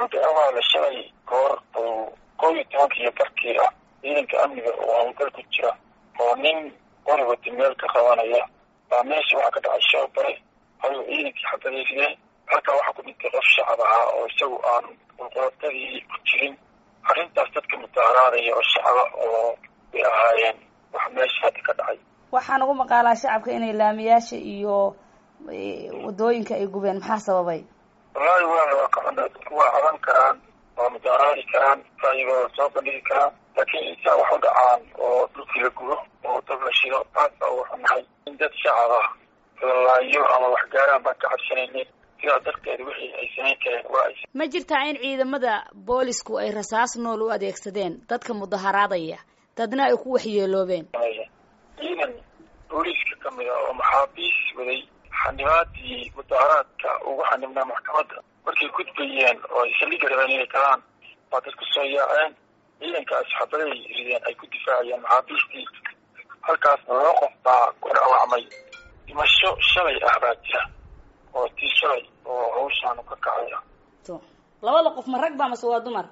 runtii waa la shalay goor oo koob iyo tobankii barkii ah ciidanka amniga oo hawlgal ku jira oo nin qoriga meel ka qabanaya baa meesha waxaa ka dhacay shoo bare ayuu ciidankii xabadeysiyeen halkaa waxaa ku dhintay qof shacab ahaa oo isagu aan qulqulotadii ku jirin arrintaas dadka mudaharaadaya oo shacaba oo bay ahaayeen wax meesha hadda ka dhacay. waxaan ugu maqaalaa shacabka inay laamiyaasha iyo wadooyinka ay gubeen, maxaa sababay? wallaahi waa caban karaan, waa mudaharaadi karaan, ayagoo soo bandhigi karaan, laakiin intaa wax u dhacaan oo dhulkii la gubo oo dab la shido aad baa uga xunahay in dad shacab ah lalaayo ama wax gaaraan baan ka cabsanaynin. sidaa darteed wixii ay samayn kareen waa ay. ma jirtaa in ciidamada boolisku ay rasaas nool u adeegsadeen dadka mudaharaadaya dadna ay ku waxyeeloobeen? ciidan booliiska ka mid ah oo maxaabiis waday xanibaadii mudaharaadka ugu xanibnaa maxkamadda markay gudbayeen oo ay saldhigga rabeen inay galaan waa dad ku soo yaaceen. ciidankaas xabaday rideen ay ku difaacayeen maxaabiistii. halkaasna laba qof baa ku dhaawacmay. dhimasho shalay ah baa jira oo tii shalay oo hawshaanu ka kacaya. labada qof ma rag baa mase waa dumar?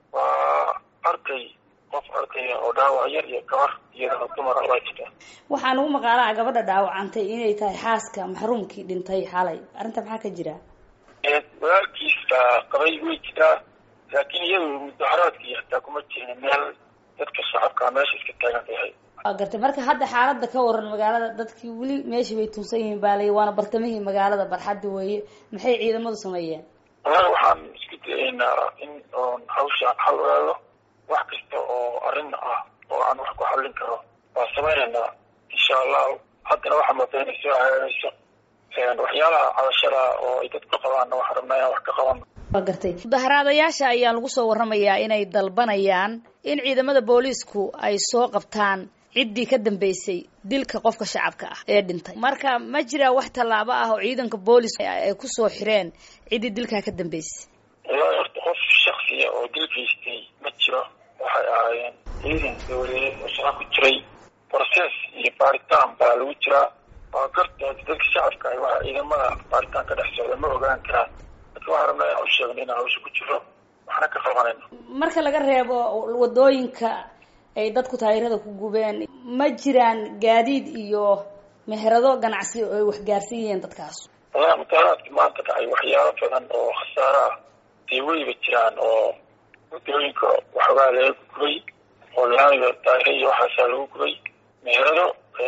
waa arday, qof ardaya oo dhaawac yar iyo gabar iyadana dumar waa jirta. waxaan ugu maqaalaa gabadha dhaawacantay inay tahay xaaska maxruumkii dhintay xalay, arrinta maxaa ka jira? walaalkiis baa qabay way jiraa, laakiin iyadu mudaharaadkii hataa kuma jirin meel dadka shacabka meesha iska taagan tahay. waa gartay. marka hadda xaaladda ka waran magaalada, dadkii weli meeshii bay tunsan yihiin baalay, waana bartamihii magaalada barxadda weeye, maxay ciidamadu sameeyeen? wallaahi waxaan isku dayaynaa in oon hawshaan xal ogaado. wax kasta oo arrin ah oo aan wax ku xallin karo waa samaynaynaa insha allahu. haddana waxaa moodaynay soo hagaagayso waxyaalaha cabashada oo ay dadku qabaanna waxaan rabnaa inaan wax ka qabano. waa gartay. mudaharaadayaasha ayaa lagu soo warramayaa inay dalbanayaan in ciidamada booliisku ay soo qabtaan ciddii ka dambeysay dilka qofka shacabka ah ee dhintay. marka ma jiraa wax tallaabo ah oo ciidanka booliiska ay ku soo xireen ciddii dilkaa ka dambeysay? wallaahi horta qof shaksiya oo dil geystay ma jiro. waxay ahaayeen ciidan dawladeed oo shaqa ku jiray. process iyo baaritaan baa lagu jiraa. waa gartood dadka shacabka ah waxa ciidamada baaritaan ka dhex socda ma ogaan karaan. dadka waxaan rabnaa inaan u sheegno inaan hawsha ku jiro waxna ka qabanayno. marka laga reebo wadooyinka ay dadku taayirada ku gubeen, ma jiraan gaadiid iyo meherado ganacsi oo ay waxgaarsan yihiin dadkaas? wallaahi mudaharaadka maanta dhacay waxyaalo badan oo khasaare ah dee weyba jiraan oo wadooyinka waxoogaa laga gubay oo laamiga taayira iyo waxaasaa lagu gubay. meherado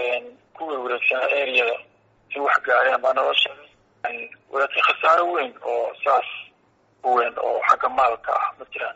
kuwa wareegsanaa areada si wax gaareen baa naloo sheegay. walakin khasaaro weyn oo saas u weyn oo xagga maalka ah ma jiraan.